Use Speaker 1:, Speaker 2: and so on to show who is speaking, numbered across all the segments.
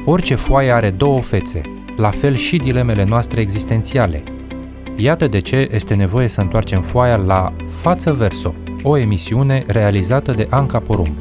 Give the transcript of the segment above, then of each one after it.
Speaker 1: Orice foaie are două fețe, la fel și dilemele noastre existențiale. Iată de ce este nevoie să întoarcem foaia la Față Verso, o emisiune realizată de Anca Porumb.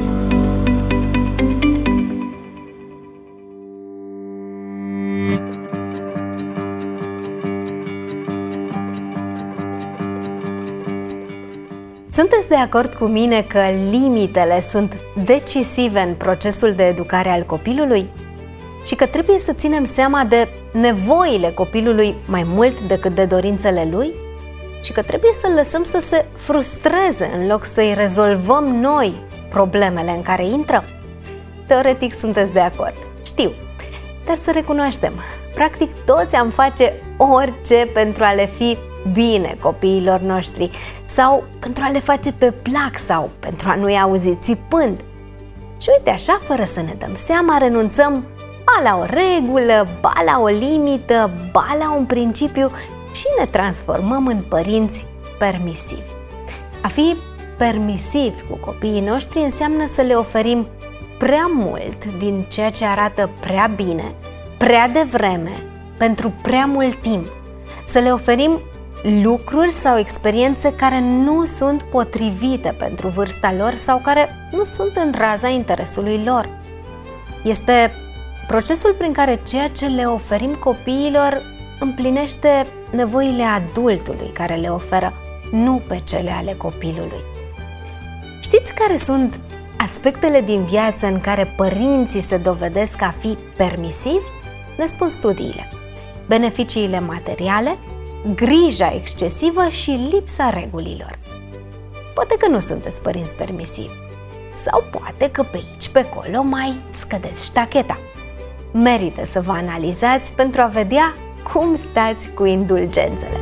Speaker 2: Sunteți de acord cu mine că limitele sunt decisive în procesul de educare al copilului? Și că trebuie să ținem seama de nevoile copilului mai mult decât de dorințele lui? Și că trebuie să-l lăsăm să se frustreze în loc să-i rezolvăm noi problemele în care intră? Teoretic sunteți de acord, știu, dar să recunoaștem, practic toți am face orice pentru a le fi bine copiilor noștri sau pentru a le face pe plac sau pentru a nu-i auzi țipând. Și uite așa, fără să ne dăm seama, renunțăm ba la o regulă, ba la o limită, ba la un principiu și ne transformăm în părinți permisivi. A fi permisivi cu copiii noștri înseamnă să le oferim prea mult din ceea ce arată prea bine, prea devreme, pentru prea mult timp. Să le oferim lucruri sau experiențe care nu sunt potrivite pentru vârsta lor sau care nu sunt în raza interesului lor. Este procesul prin care ceea ce le oferim copiilor împlinește nevoile adultului care le oferă, nu pe cele ale copilului. Știți care sunt aspectele din viață în care părinții se dovedesc a fi permisivi? Ne spun studiile. Beneficiile materiale, grija excesivă și lipsa regulilor. Poate că nu sunteți părinți permisivi. Sau poate că pe aici, pe acolo mai scădeți ștacheta. Merită să vă analizați pentru a vedea cum stați cu indulgențele.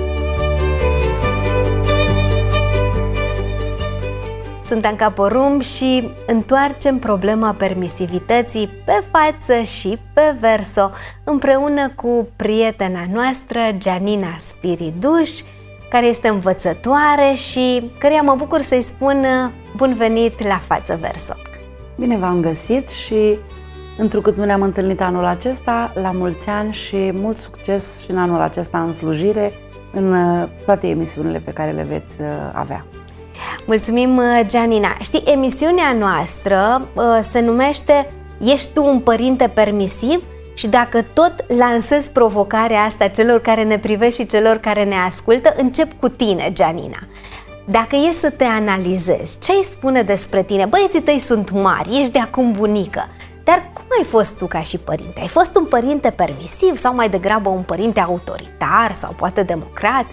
Speaker 2: Sunt Anca Porumb și întoarcem problema permisivității pe față și pe verso, împreună cu prietena noastră, Gianina Spiriduș, care este învățătoare și căreia mă bucur să-i spun bun venit la Față Verso.
Speaker 3: Bine v-am găsit și întrucât nu ne-am întâlnit anul acesta, la mulți ani și mult succes și în anul acesta în slujire, în toate emisiunile pe care le veți avea.
Speaker 2: Mulțumim, Gianina. Știi, emisiunea noastră se numește Ești tu un părinte permisiv? Și dacă tot lansezi provocarea asta celor care ne privesc și celor care ne ascultă, încep cu tine, Gianina. Dacă e să te analizezi, ce ai spune despre tine? Băieții tăi sunt mari, ești de acum bunică, dar cum ai fost tu ca și părinte? Ai fost un părinte permisiv sau mai degrabă un părinte autoritar sau poate democrat?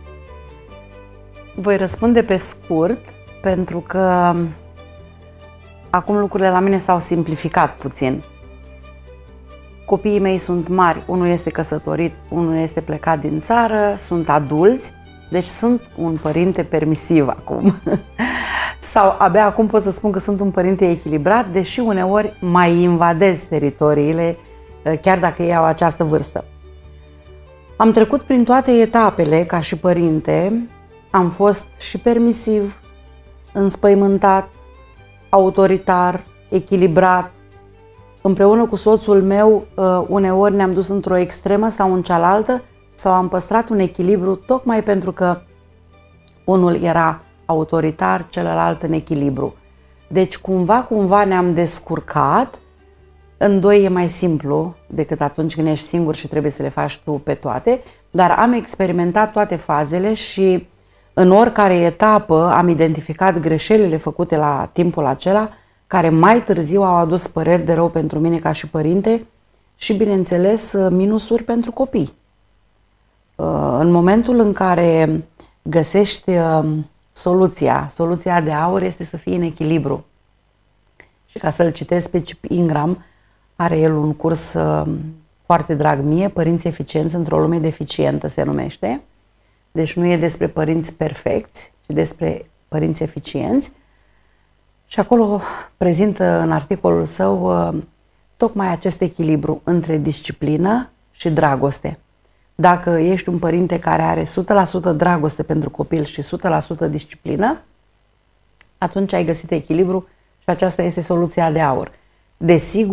Speaker 3: Voi răspunde pe scurt, pentru că acum lucrurile la mine s-au simplificat puțin. Copiii mei sunt mari, unul este căsătorit, unul este plecat din țară, sunt adulți, deci sunt un părinte permisiv acum. Sau abia acum pot să spun că sunt un părinte echilibrat, deși uneori mai invadez teritoriile, chiar dacă ei au această vârstă. Am trecut prin toate etapele ca și părinte, am fost și permisiv, înspăimântat, autoritar, echilibrat. Împreună cu soțul meu, uneori ne-am dus într-o extremă sau în cealaltă, sau am păstrat un echilibru tocmai pentru că unul era autoritar, celălalt în echilibru. Deci cumva ne-am descurcat. În doi e mai simplu decât atunci când ești singur și trebuie să le faci tu pe toate, dar am experimentat toate fazele și în oricare etapă am identificat greșelile făcute la timpul acela, care mai târziu au adus păreri de rău pentru mine ca și părinte și, bineînțeles, minusuri pentru copii. În momentul în care găsești soluția de aur este să fii în echilibru. Și ca să-l citesc pe Chip Ingram, are el un curs foarte drag mie, Părinți eficienți într-o lume deficientă se numește. Deci nu e despre părinți perfecți, ci despre părinți eficienți. Și acolo prezintă în articolul său tocmai acest echilibru între disciplină și dragoste. Dacă ești un părinte care are 100% dragoste pentru copil și 100% disciplină, atunci ai găsit echilibru și aceasta este soluția de aur. Desigur,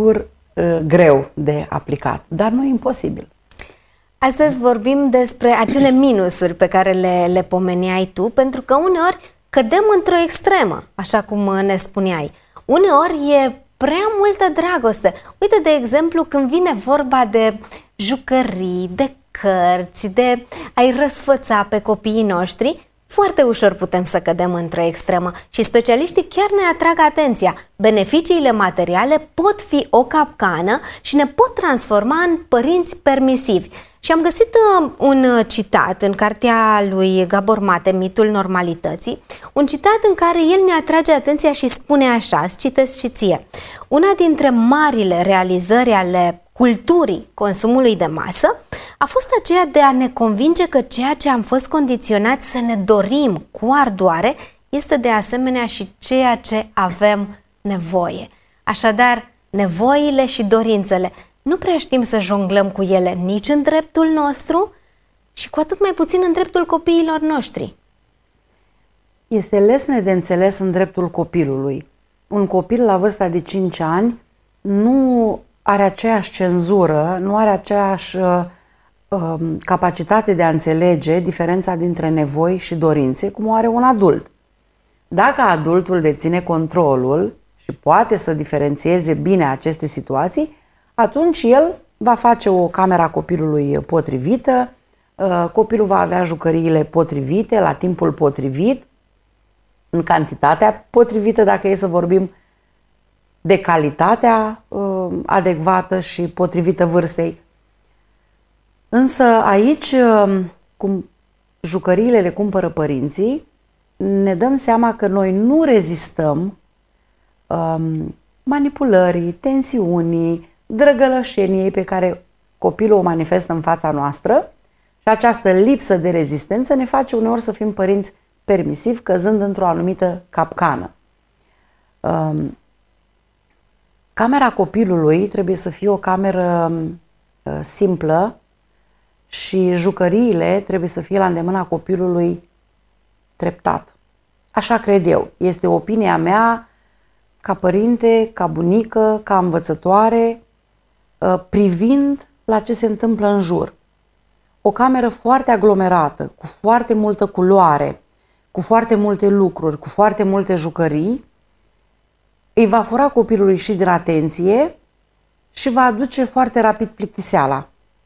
Speaker 3: greu de aplicat, dar nu imposibil.
Speaker 2: Astăzi vorbim despre acele minusuri pe care le pomeneai tu, pentru că uneori cădem într-o extremă, așa cum ne spuneai. Uneori e prea multă dragoste. Uite, de exemplu, când vine vorba de jucării, de cărți, de a-i răsfăța pe copiii noștri, foarte ușor putem să cădem într-o extremă și specialiștii chiar ne atrag atenția. Beneficiile materiale pot fi o capcană și ne pot transforma în părinți permisivi. Și am găsit un citat în cartea lui Gabor Mate, Mitul normalității, un citat în care el ne atrage atenția și spune așa, îți citesc și ție: una dintre marile realizări ale culturii consumului de masă a fost aceea de a ne convinge că ceea ce am fost condiționați să ne dorim cu ardoare este de asemenea și ceea ce avem nevoie. Așadar, nevoile și dorințele nu prea știm să jonglăm cu ele nici în dreptul nostru și cu atât mai puțin în dreptul copiilor noștri.
Speaker 3: Este lesne de înțeles în dreptul copilului. Un copil la vârsta de 5 ani nu are aceeași cenzură, nu are aceeași capacitate de a înțelege diferența dintre nevoi și dorințe cum o are un adult. Dacă adultul deține controlul și poate să diferențieze bine aceste situații, atunci el va face o cameră a copilului potrivită, copilul va avea jucăriile potrivite, la timpul potrivit, în cantitatea potrivită, dacă e să vorbim de calitatea adecvată și potrivită vârstei. Însă aici, cum jucăriile le cumpără părinții, ne dăm seama că noi nu rezistăm manipulării, tensiunii, drăgălășeniei pe care copilul o manifestă în fața noastră și această lipsă de rezistență ne face uneori să fim părinți permisivi, căzând într-o anumită capcană. Camera copilului trebuie să fie o cameră simplă și jucăriile trebuie să fie la îndemâna copilului treptat. Așa cred eu. Este opinia mea ca părinte, ca bunică, ca învățătoare, privind la ce se întâmplă în jur. O cameră foarte aglomerată, cu foarte multă culoare, cu foarte multe lucruri, cu foarte multe jucării, îi va fura copilului și din atenție și va aduce foarte rapid plictiseala.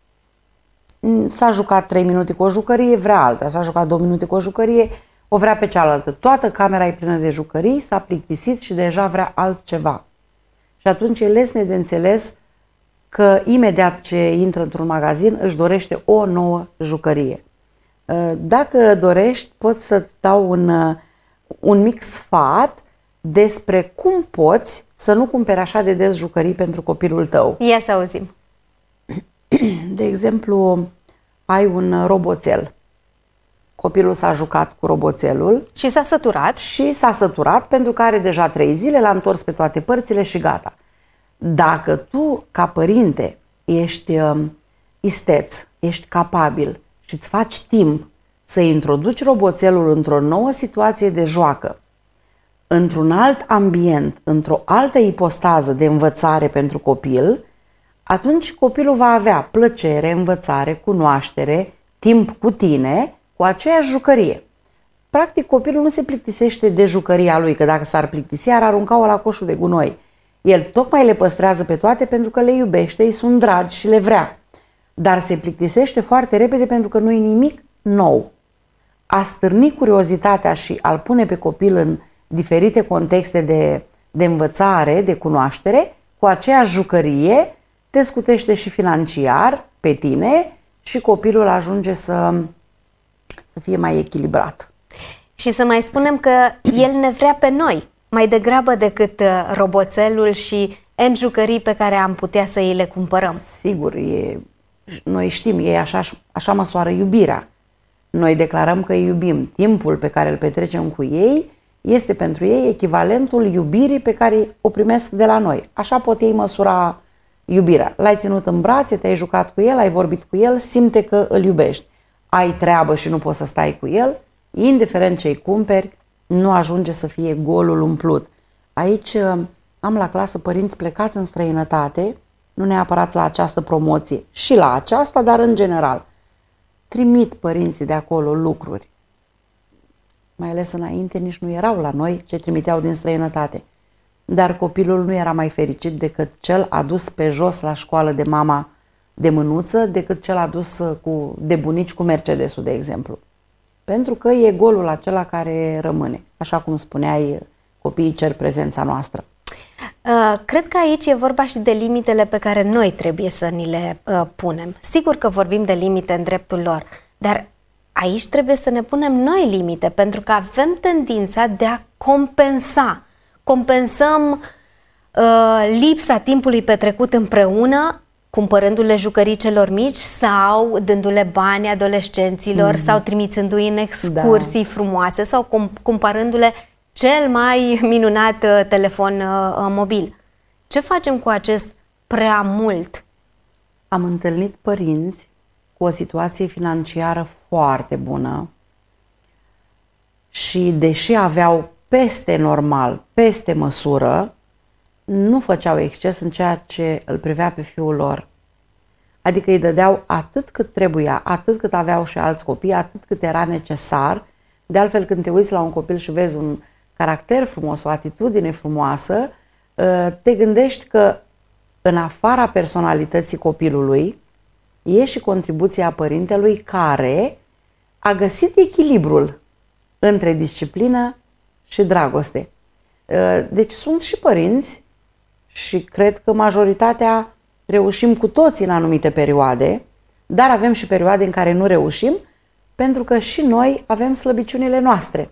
Speaker 3: S-a jucat 3 minute cu o jucărie, vrea alta, s-a jucat 2 minute cu o jucărie, o vrea pe cealaltă. Toată camera e plină de jucării, s-a plictisit și deja vrea altceva. Și atunci e lesne de înțeles că imediat ce intră într-un magazin își dorește o nouă jucărie. Dacă dorești, pot să-ți dau un mic sfat despre cum poți să nu cumperi așa de des jucării pentru copilul tău.
Speaker 2: Ia să auzim.
Speaker 3: De exemplu, ai un roboțel. Copilul s-a jucat cu roboțelul.
Speaker 2: Și s-a săturat.
Speaker 3: Și s-a săturat pentru că are deja 3 zile, l-a întors pe toate părțile și gata. Dacă tu, ca părinte, ești isteț, ești capabil și îți faci timp să introduci roboțelul într-o nouă situație de joacă, într-un alt ambient, într-o altă ipostază de învățare pentru copil, atunci copilul va avea plăcere, învățare, cunoaștere, timp cu tine, cu aceeași jucărie. Practic, copilul nu se plictisește de jucăria lui, că dacă s-ar plictisi, ar arunca-o la coșul de gunoi. El tocmai le păstrează pe toate pentru că le iubește, îi sunt dragi și le vrea. Dar se plictisește foarte repede pentru că nu e nimic nou. A stârni curiozitatea și a-l pune pe copil în diferite contexte de învățare, de cunoaștere, cu aceeași jucărie, te scutește și financiar pe tine și copilul ajunge să fie mai echilibrat.
Speaker 2: Și să mai spunem că el ne vrea pe noi, mai degrabă decât roboțelul și N jucării pe care am putea să îi le cumpărăm.
Speaker 3: Sigur, noi știm, ei așa măsoară iubirea. Noi declarăm că îi iubim. Timpul pe care îl petrecem cu ei este pentru ei echivalentul iubirii pe care o primesc de la noi. Așa pot ei măsura iubirea. L-ai ținut în brațe, te-ai jucat cu el, ai vorbit cu el, simte că îl iubești. Ai treabă și nu poți să stai cu el, indiferent ce îi cumperi, nu ajunge să fie golul umplut. Aici am la clasă părinți plecați în străinătate nu neapărat la această promoție, și la aceasta, dar în general. Trimit părinții de acolo lucruri. Mai ales înainte nici nu erau la noi ce trimiteau din străinătate. Dar copilul nu era mai fericit decât cel adus pe jos la școală de mama de mânuță, decât cel adus de bunici cu Mercedesul, de exemplu. Pentru că e golul acela care rămâne. Așa cum spuneai, copiii cer prezența noastră.
Speaker 2: Cred că aici e vorba și de limitele pe care noi trebuie să ni le punem. Sigur că vorbim de limite în dreptul lor, dar aici trebuie să ne punem noi limite, pentru că avem tendința de a compensa. Compensăm lipsa timpului petrecut împreună, cumpărându-le jucării celor mici sau dându-le bani adolescenților sau trimițându-i în excursii frumoase sau cumpărându-le cel mai minunat telefon mobil. Ce facem cu acest prea mult?
Speaker 3: Am întâlnit părinți cu o situație financiară foarte bună și deși aveau peste normal, peste măsură, nu făceau exces în ceea ce îl privea pe fiul lor. Adică îi dădeau atât cât trebuia, atât cât aveau și alți copii, atât cât era necesar. De altfel, când te uiți la un copil și vezi un caracter frumos, o atitudine frumoasă, te gândești că în afara personalității copilului e și contribuția părintelui care a găsit echilibrul între disciplină și dragoste. Deci sunt și părinți și cred că majoritatea reușim cu toții în anumite perioade, dar avem și perioade în care nu reușim, pentru că și noi avem slăbiciunile noastre.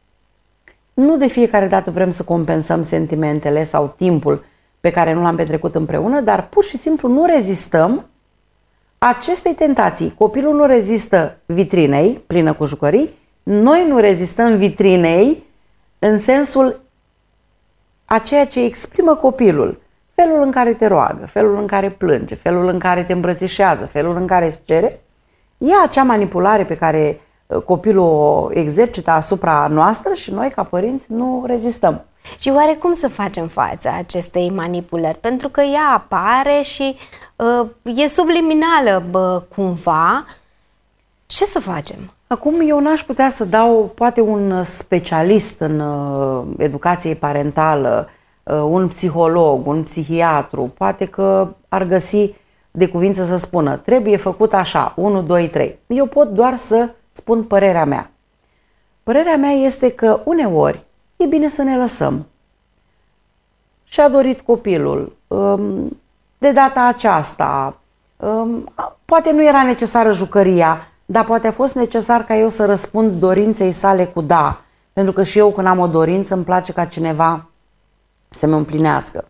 Speaker 3: Nu de fiecare dată vrem să compensăm sentimentele sau timpul pe care nu l-am petrecut împreună, dar pur și simplu nu rezistăm acestei tentații. Copilul nu rezistă vitrinei plină cu jucării, noi nu rezistăm vitrinei în sensul a ceea ce exprimă copilul. Felul în care te roagă, felul în care plânge, felul în care te îmbrățișează, felul în care îți cere, e acea manipulare pe care copilul o exercită asupra noastră și noi, ca părinți, nu rezistăm.
Speaker 2: Și oare cum să facem față acestei manipulări? Pentru că ea apare și e subliminală cumva. Ce să facem?
Speaker 3: Acum eu n-aș putea să dau poate un specialist în educație parentală, un psiholog, un psihiatru, poate că ar găsi de cuvință să spună trebuie făcut așa, 1, 2, 3. Eu pot doar să spun părerea mea. Părerea mea este că uneori e bine să ne lăsăm. Și-a dorit copilul, de data aceasta, poate nu era necesară jucăria, dar poate a fost necesar ca eu să răspund dorinței sale cu da. Pentru că și eu când am o dorință îmi place ca cineva să-mi împlinească.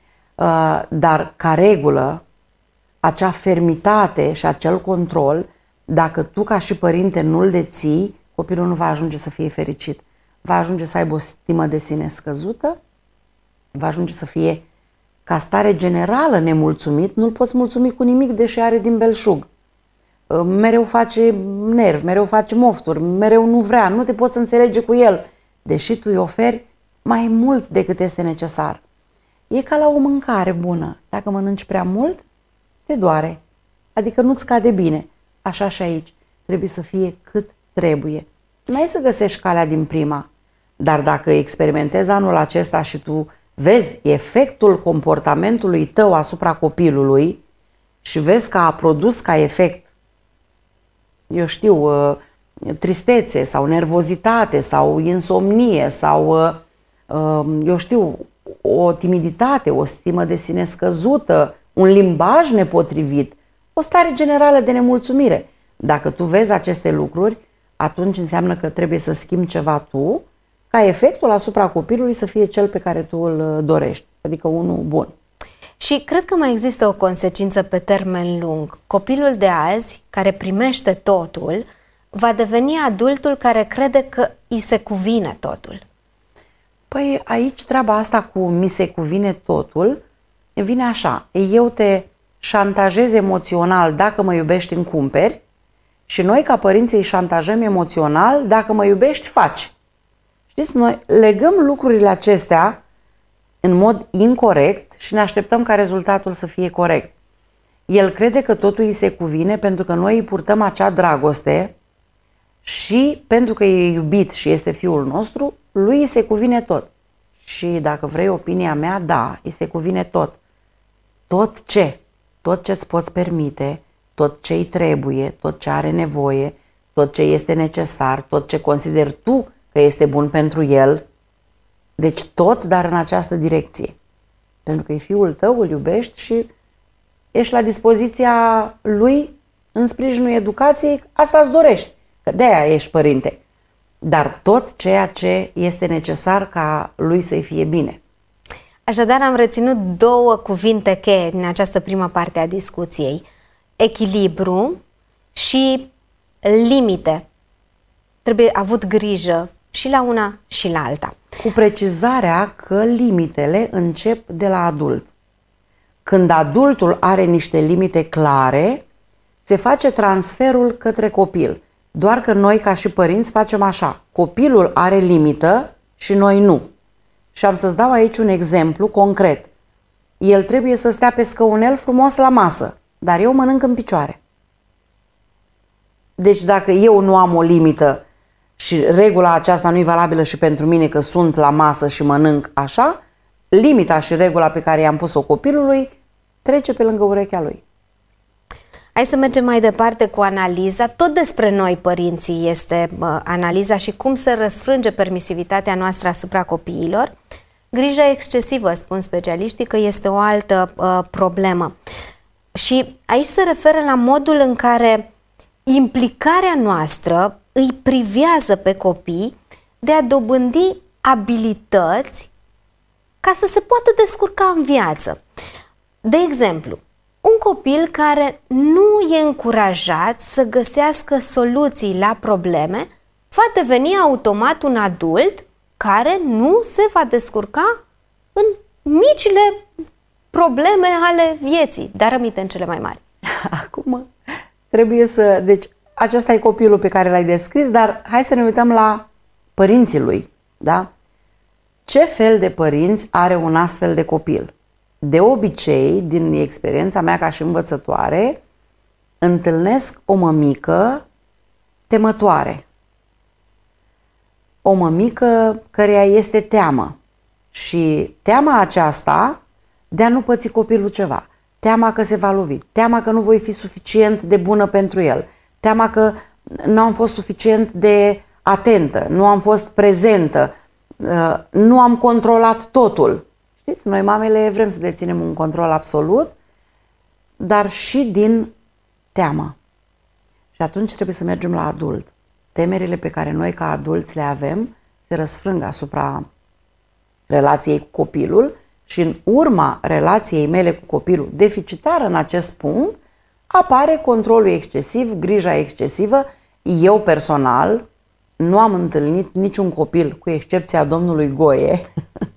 Speaker 3: Dar ca regulă, acea fermitate și acel control, dacă tu ca și părinte nu-l deții, copilul nu va ajunge să fie fericit. Va ajunge să aibă o stimă de sine scăzută, va ajunge să fie ca stare generală nemulțumit, nu-l poți mulțumi cu nimic deși are din belșug. Mereu face nervi, mereu face mofturi, mereu nu vrea, nu te poți înțelege cu el, deși tu îi oferi mai mult decât este necesar. E ca la o mâncare bună. Dacă mănânci prea mult, te doare. Adică nu-ți cade bine. Așa și aici. Trebuie să fie cât trebuie. N-ai să găsești calea din prima. Dar dacă experimentezi anul acesta și tu vezi efectul comportamentului tău asupra copilului și vezi că a produs ca efect, eu știu, tristețe sau nervozitate sau insomnie sau, eu știu, o timiditate, o stimă de sine scăzută, un limbaj nepotrivit, o stare generală de nemulțumire. Dacă tu vezi aceste lucruri, atunci înseamnă că trebuie să schimbi ceva tu, ca efectul asupra copilului să fie cel pe care tu îl dorești, adică unul bun.
Speaker 2: Și cred că mai există o consecință pe termen lung. Copilul de azi, care primește totul, va deveni adultul care crede că îi se cuvine totul.
Speaker 3: Păi aici treaba asta cu mi se cuvine totul vine așa. Eu te șantajez emoțional dacă mă iubești îmi cumperi și noi ca părinți îi șantajăm emoțional dacă mă iubești faci. Știți, noi legăm lucrurile acestea în mod incorect și ne așteptăm ca rezultatul să fie corect. El crede că totul îi se cuvine pentru că noi îi purtăm acea dragoste și pentru că e iubit și este fiul nostru, lui îi se cuvine tot. Și dacă vrei opinia mea, da, îi se cuvine tot. Tot ce? Tot ce îți poți permite, tot ce îi trebuie, tot ce are nevoie, tot ce este necesar, tot ce consideri tu că este bun pentru el. Deci tot, dar în această direcție. Pentru că e fiul tău, îl iubești și ești la dispoziția lui în sprijinul educației, asta îți dorești, că de-aia ești părinte. Dar tot ceea ce este necesar ca lui să-i fie bine.
Speaker 2: Așadar, am reținut două cuvinte cheie din această primă parte a discuției. Echilibru și limite. Trebuie avut grijă și la una și la alta.
Speaker 3: Cu precizarea că limitele încep de la adult. Când adultul are niște limite clare, se face transferul către copil. Doar că noi, ca și părinți, facem așa. Copilul are limită și noi nu. Și am să-ți dau aici un exemplu concret. El trebuie să stea pe scăunel frumos la masă, dar eu mănânc în picioare. Deci dacă eu nu am o limită și regula aceasta nu e valabilă și pentru mine că sunt la masă și mănânc așa, limita și regula pe care i-am pus-o copilului trece pe lângă urechea lui.
Speaker 2: Hai să mergem mai departe cu analiza. Tot despre noi, părinții, este analiza și cum se răsfrânge permisivitatea noastră asupra copiilor. Grija excesivă, spun specialiștii, că este o altă problemă. Și aici se referă la modul în care implicarea noastră îi privează pe copii de a dobândi abilități ca să se poată descurca în viață. De exemplu, un copil care nu e încurajat să găsească soluții la probleme va deveni automat un adult care nu se va descurca în micile probleme ale vieții, dar rămite în cele mai mari.
Speaker 3: Acum trebuie să... Deci acesta e copilul pe care l-ai descris, dar hai să ne uităm la părinții lui, da? Ce fel de părinți are un astfel de copil? De obicei, din experiența mea ca și învățătoare, întâlnesc o mămică temătoare. O mămică căreia este teamă. Și teama aceasta de a nu păți copilul ceva. Teama că se va lovi. Teama că nu voi fi suficient de bună pentru el. Teama că nu am fost suficient de atentă, nu am fost prezentă, nu am controlat totul. Știți, noi mamele vrem să deținem un control absolut, dar și din teamă. Și atunci trebuie să mergem la adult. Temerile pe care noi ca adulți le avem se răsfrâng asupra relației cu copilul și în urma relației mele cu copilul deficitară în acest punct apare controlul excesiv, grija excesivă. Eu personal nu am întâlnit niciun copil, cu excepția domnului Goie,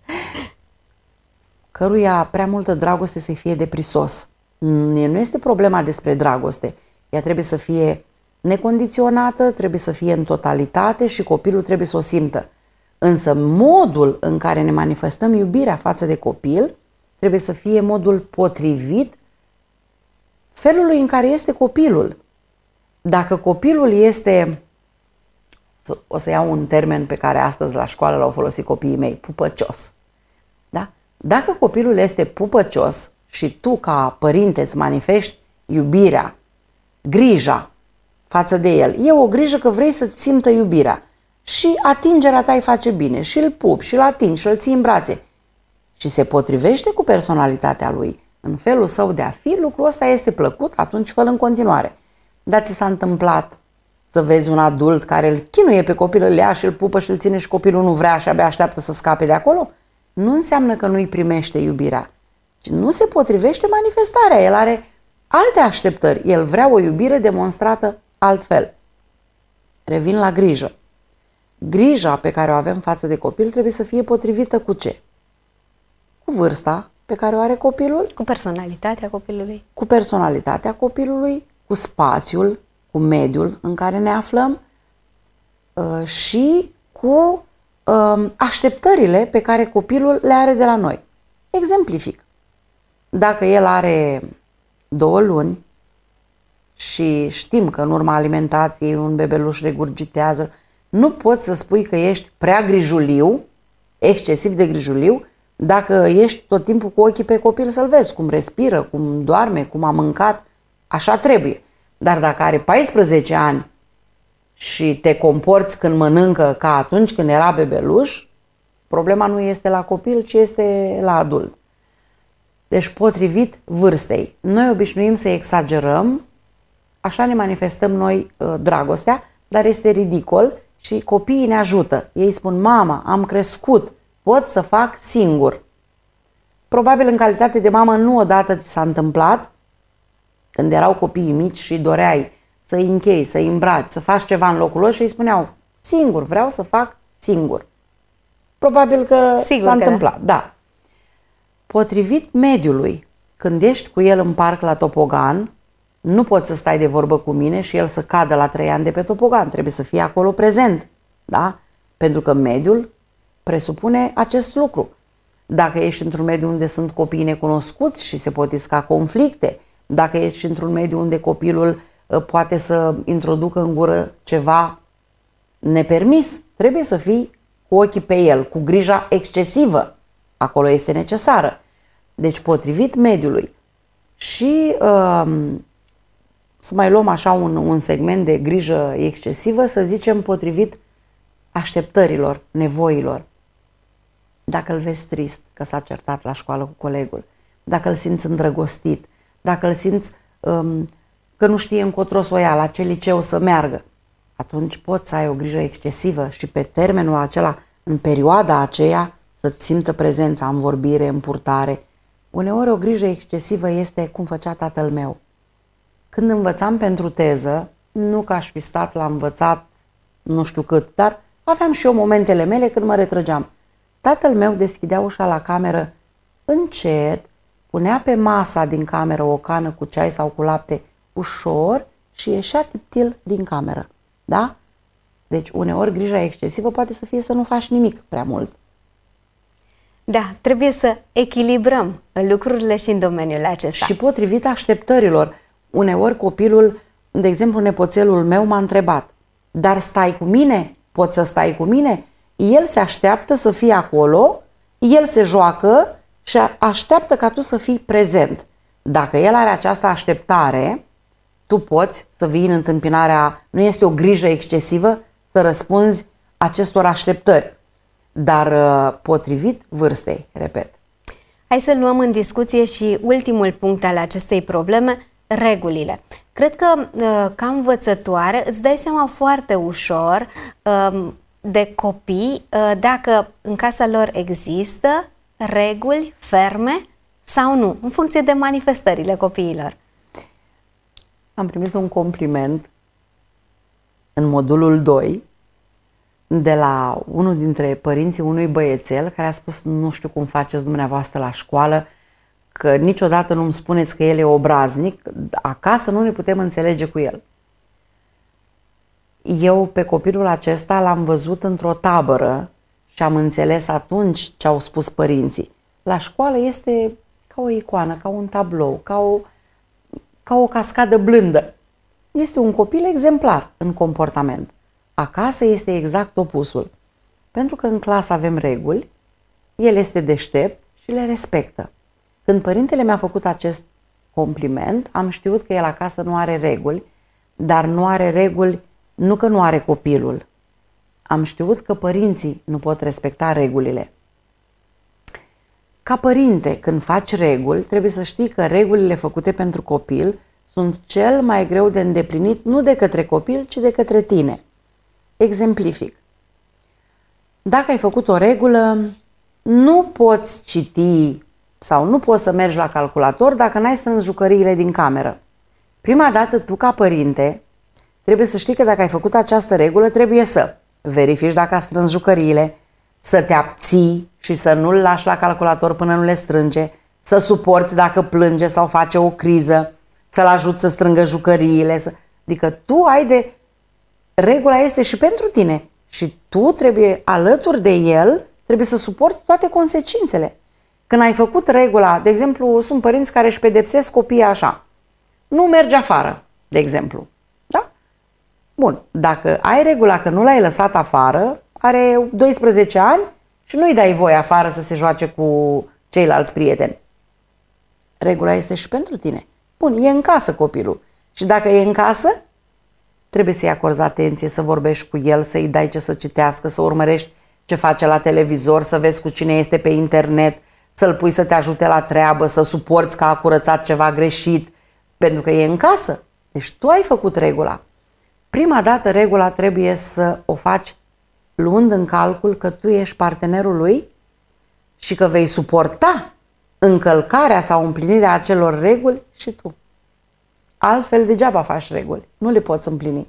Speaker 3: căruia prea multă dragoste să fie deprisos. Nu este problema despre dragoste. Ea trebuie să fie necondiționată, trebuie să fie în totalitate și copilul trebuie să o simtă. Însă modul în care ne manifestăm iubirea față de copil trebuie să fie modul potrivit felului în care este copilul. Dacă copilul este, o să iau un termen pe care astăzi la școală l-au folosit copiii mei, pupăcios. Da? Dacă copilul este pupăcios și tu ca părinte îți manifesti iubirea, grija față de el, e o grijă că vrei să-ți simtă iubirea și atingerea ta îi face bine și îl pupi și îl atingi și îl ții în brațe și se potrivește cu personalitatea lui, în felul său de a fi, lucrul ăsta este plăcut, atunci fă-l în continuare. Dar ți s-a întâmplat să vezi un adult care îl chinuie pe copil, îl ia și îl pupă și îl ține și copilul nu vrea și abia așteaptă să scape de acolo? Nu înseamnă că nu-i primește iubirea. Nu se potrivește manifestarea. El are alte așteptări. El vrea o iubire demonstrată altfel. Revin la grijă. Grija pe care o avem față de copil trebuie să fie potrivită cu ce? Cu vârsta pe care o are copilul.
Speaker 2: Cu personalitatea copilului.
Speaker 3: Cu personalitatea copilului, cu spațiul, cu mediul în care ne aflăm și cu așteptările pe care copilul le are de la noi. Exemplific. Dacă el are 2 luni și știm că în urma alimentației un bebeluș regurgitează, nu poți să spui că ești prea grijuliu, excesiv de grijuliu, dacă ești tot timpul cu ochii pe copil să-l vezi cum respiră, cum doarme, cum a mâncat, așa trebuie. Dar dacă are 14 ani și te comporți când mănâncă ca atunci când era bebeluș, problema nu este la copil, ci este la adult. Deci potrivit vârstei. Noi obișnuim să exagerăm, așa ne manifestăm noi dragostea, dar este ridicol și copiii ne ajută. Ei spun, mama, am crescut, pot să fac singur. Probabil în calitate de mamă nu odată ți s-a întâmplat, când erau copiii mici și doreai să-i închei, să-i îmbraci, să faci ceva în locul lor și îi spuneau, singur, vreau să fac singur. Probabil că s-a întâmplat, da. Potrivit mediului, când ești cu el în parc la topogan, nu poți să stai de vorbă cu mine și el să cadă la 3 ani de pe topogan. Trebuie să fie acolo prezent, da? Pentru că mediul presupune acest lucru. Dacă ești într-un mediu unde sunt copii necunoscuți și se pot isca conflicte, dacă ești într-un mediu unde copilul poate să introducă în gură ceva nepermis, trebuie să fii cu ochii pe el, cu grija excesivă. Acolo este necesară. Deci potrivit mediului. Și să mai luăm așa un segment de grijă excesivă, să zicem potrivit așteptărilor, nevoilor. Dacă îl vezi trist că s-a certat la școală cu colegul, dacă îl simți îndrăgostit, dacă îl simți că nu știe încotro să o ia, la ce liceu să meargă, atunci poți să ai o grijă excesivă și pe termenul acela, în perioada aceea, să-ți simtă prezența în vorbire, în purtare. Uneori o grijă excesivă este cum făcea tatăl meu. Când învățam pentru teză, nu că aș fi stat la învățat nu știu cât, dar aveam și eu momentele mele când mă retrăgeam. Tatăl meu deschidea ușa la cameră încet, punea pe masa din cameră o cană cu ceai sau cu lapte ușor și ieșea tiptil din cameră. Da? Deci uneori grija excesivă poate să fie să nu faci nimic prea mult.
Speaker 2: Da, trebuie să echilibrăm lucrurile și în domeniul acesta.
Speaker 3: Și potrivit așteptărilor. Uneori copilul, de exemplu nepoțelul meu m-a întrebat, dar stai cu mine? Poți să stai cu mine? El se așteaptă să fie acolo, el se joacă și așteaptă ca tu să fii prezent. Dacă el are această așteptare, tu poți să vii în întâmpinarea, nu este o grijă excesivă să răspunzi acestor așteptări, dar potrivit vârstei, repet.
Speaker 2: Hai să luăm în discuție și ultimul punct al acestei probleme, regulile. Cred că ca învățătoare îți dai seama foarte ușor de copii dacă în casa lor există reguli ferme sau nu, în funcție de manifestările copiilor.
Speaker 3: Am primit un compliment în modulul 2 de la unul dintre părinții unui băiețel care a spus, nu știu cum faceți dumneavoastră la școală, că niciodată nu-mi spuneți că el e obraznic, acasă nu ne putem înțelege cu el. Eu pe copilul acesta l-am văzut într-o tabără și am înțeles atunci ce au spus părinții. La școală este ca o icoană, ca un tablou, ca o cascadă blândă. Este un copil exemplar în comportament. Acasă este exact opusul. Pentru că în clasă avem reguli, el este deștept și le respectă. Când părintele mi-a făcut acest compliment, am știut că el acasă nu are reguli, dar nu are reguli nu că nu are copilul. Am știut că părinții nu pot respecta regulile. Ca părinte, când faci reguli, trebuie să știi că regulile făcute pentru copil sunt cel mai greu de îndeplinit nu de către copil, ci de către tine. Exemplific. Dacă ai făcut o regulă, nu poți citi sau nu poți să mergi la calculator dacă n-ai strâns jucăriile din cameră. Prima dată, tu ca părinte, trebuie să știi că dacă ai făcut această regulă, trebuie să verifici dacă a strâns jucăriile, să te abții și să nu-l lași la calculator până nu le strânge, să suporți dacă plânge sau face o criză, să-l ajuți să strângă jucăriile. Adică tu ai de... Regula este și pentru tine și tu trebuie, alături de el, trebuie să suporți toate consecințele. Când ai făcut regula, de exemplu, sunt părinți care își pedepsesc copiii așa. Nu mergi afară, de exemplu. Da? Bun, dacă ai regula că nu l-ai lăsat afară, are 12 ani și nu-i dai voie afară să se joace cu ceilalți prieteni. Regula este și pentru tine. Bun, e în casă copilul. Și dacă e în casă, trebuie să-i acorzi atenție, să vorbești cu el, să-i dai ce să citească, să urmărești ce face la televizor, să vezi cu cine este pe internet, să-l pui să te ajute la treabă, să suporți că a curățat ceva greșit, pentru că e în casă. Deci tu ai făcut regula. Prima dată regula trebuie să o faci luând în calcul că tu ești partenerul lui și că vei suporta încălcarea sau împlinirea acelor reguli și tu. Altfel degeaba faci reguli, nu le poți împlini.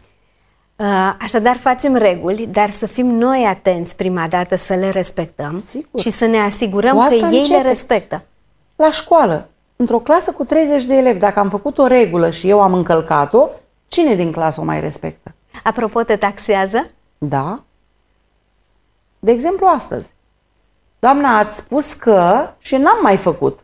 Speaker 2: Așadar facem reguli, dar să fim noi atenți prima dată să le respectăm.
Speaker 3: Sigur.
Speaker 2: Și să ne asigurăm că ei le respectă.
Speaker 3: La școală, într-o clasă cu 30 de elevi, dacă am făcut o regulă și eu am încălcat-o, cine din clasă o mai respectă?
Speaker 2: Apropo, te taxează?
Speaker 3: Da. De exemplu, astăzi. Doamna, ați spus că și n-am mai făcut.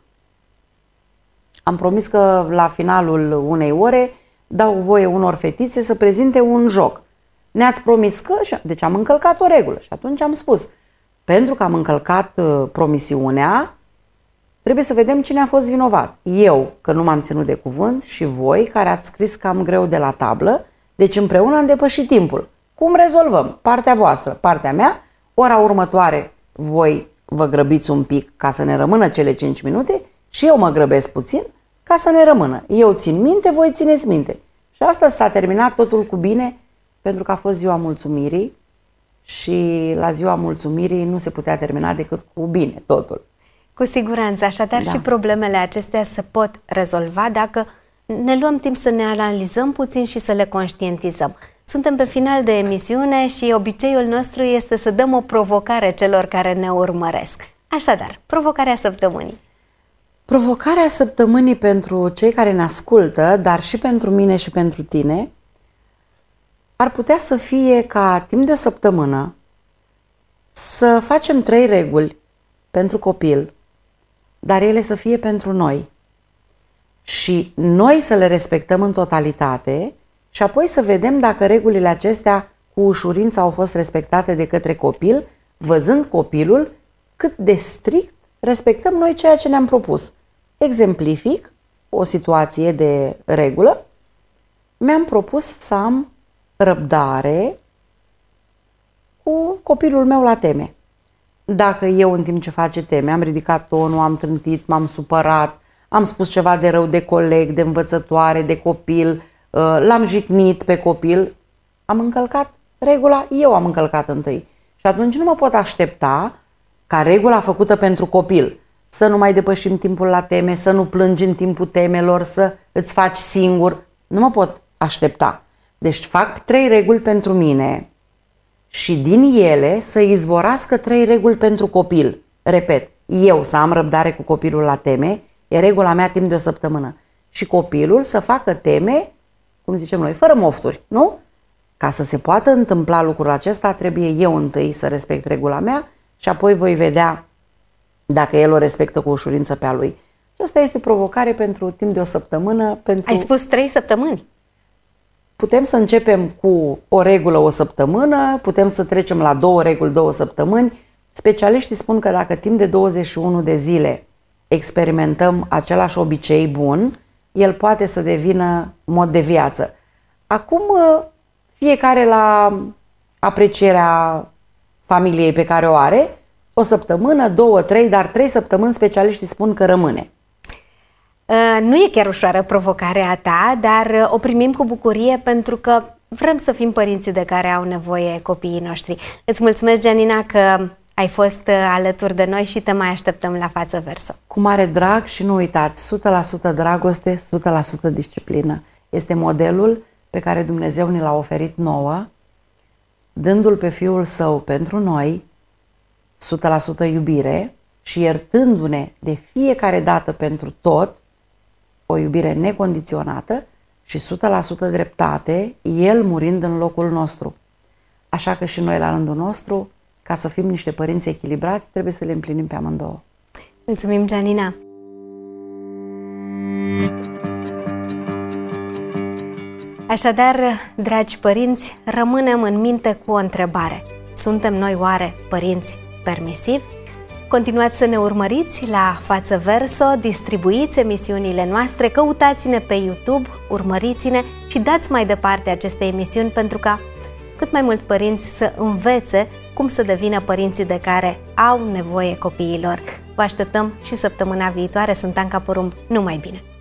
Speaker 3: Am promis că la finalul unei ore dau voie unor fetițe să prezinte un joc. Ne-ați promis că... Deci am încălcat o regulă. Și atunci am spus, pentru că am încălcat promisiunea, trebuie să vedem cine a fost vinovat. Eu, că nu m-am ținut de cuvânt, și voi, care ați scris cam greu de la tablă, deci împreună am depășit timpul. Cum rezolvăm? Partea voastră, partea mea, ora următoare voi vă grăbiți un pic ca să ne rămână cele 5 minute și eu mă grăbesc puțin ca să ne rămână. Eu țin minte, voi țineți minte. Și asta s-a terminat totul cu bine, pentru că a fost ziua mulțumirii și la ziua mulțumirii nu se putea termina decât cu bine totul.
Speaker 2: Cu siguranță, așadar
Speaker 3: Da.
Speaker 2: și problemele acestea se pot rezolva dacă ne luăm timp să ne analizăm puțin și să le conștientizăm. Suntem pe final de emisiune și obiceiul nostru este să dăm o provocare celor care ne urmăresc. Așadar, provocarea săptămânii.
Speaker 3: Provocarea săptămânii pentru cei care ne ascultă, dar și pentru mine și pentru tine, ar putea să fie ca timp de o săptămână să facem 3 reguli pentru copil, dar ele să fie pentru noi. Și noi să le respectăm în totalitate și apoi să vedem dacă regulile acestea cu ușurință au fost respectate de către copil, văzând copilul cât de strict respectăm noi ceea ce ne-am propus. Exemplific o situație de regulă. Mi-am propus să am răbdare cu copilul meu la teme. Dacă eu în timp ce face teme am ridicat tonul, am trântit, m-am supărat, am spus ceva de rău de coleg, de învățătoare, de copil, l-am jignit pe copil, am încălcat regula, eu am încălcat întâi. Și atunci nu mă pot aștepta ca regula făcută pentru copil, să nu mai depășim timpul la teme, să nu plângi în timpul temelor, să îți faci singur. Nu mă pot aștepta. Deci fac 3 reguli pentru mine și din ele să izvorască 3 reguli pentru copil. Repet, eu să am răbdare cu copilul la teme, e regula mea timp de o săptămână. Și copilul să facă teme, cum zicem noi, fără mofturi, nu? Ca să se poată întâmpla lucrul acesta, trebuie eu întâi să respect regula mea și apoi voi vedea dacă el o respectă cu ușurință pe a lui. Și asta este o provocare pentru timp de o săptămână.
Speaker 2: Ai spus 3 săptămâni?
Speaker 3: Putem să începem cu o regulă o săptămână, putem să trecem la 2 reguli 2 săptămâni. Specialiștii spun că dacă timp de 21 de zile experimentăm același obicei bun, el poate să devină mod de viață. Acum, fiecare la aprecierea familiei pe care o are, o săptămână, 2, 3, dar 3 săptămâni specialiștii spun că rămâne.
Speaker 2: Nu e chiar ușoară provocarea ta, dar o primim cu bucurie pentru că vrem să fim părinții de care au nevoie copiii noștri. Îți mulțumesc, Gianina, că ai fost alături de noi și te mai așteptăm la Față Verso.
Speaker 3: Cu mare drag și nu uitați, 100% dragoste, 100% disciplină. Este modelul pe care Dumnezeu ne l-a oferit nouă, dându-L pe Fiul Său pentru noi, 100% iubire și iertându-ne de fiecare dată pentru tot, o iubire necondiționată și 100% dreptate, El murind în locul nostru. Așa că și noi la rândul nostru, ca să fim niște părinți echilibrați, trebuie să le împlinim pe amândouă.
Speaker 2: Mulțumim, Gianina! Așadar, dragi părinți, rămânem în minte cu o întrebare. Suntem noi oare părinți permisivi? Continuați să ne urmăriți la Față Verso, distribuiți emisiunile noastre, căutați-ne pe YouTube, urmăriți-ne și dați mai departe aceste emisiuni pentru ca cât mai mulți părinți să învețe cum să devină părinții de care au nevoie copiilor. Vă așteptăm și săptămâna viitoare. Sunt Anca Porumb. Numai bine!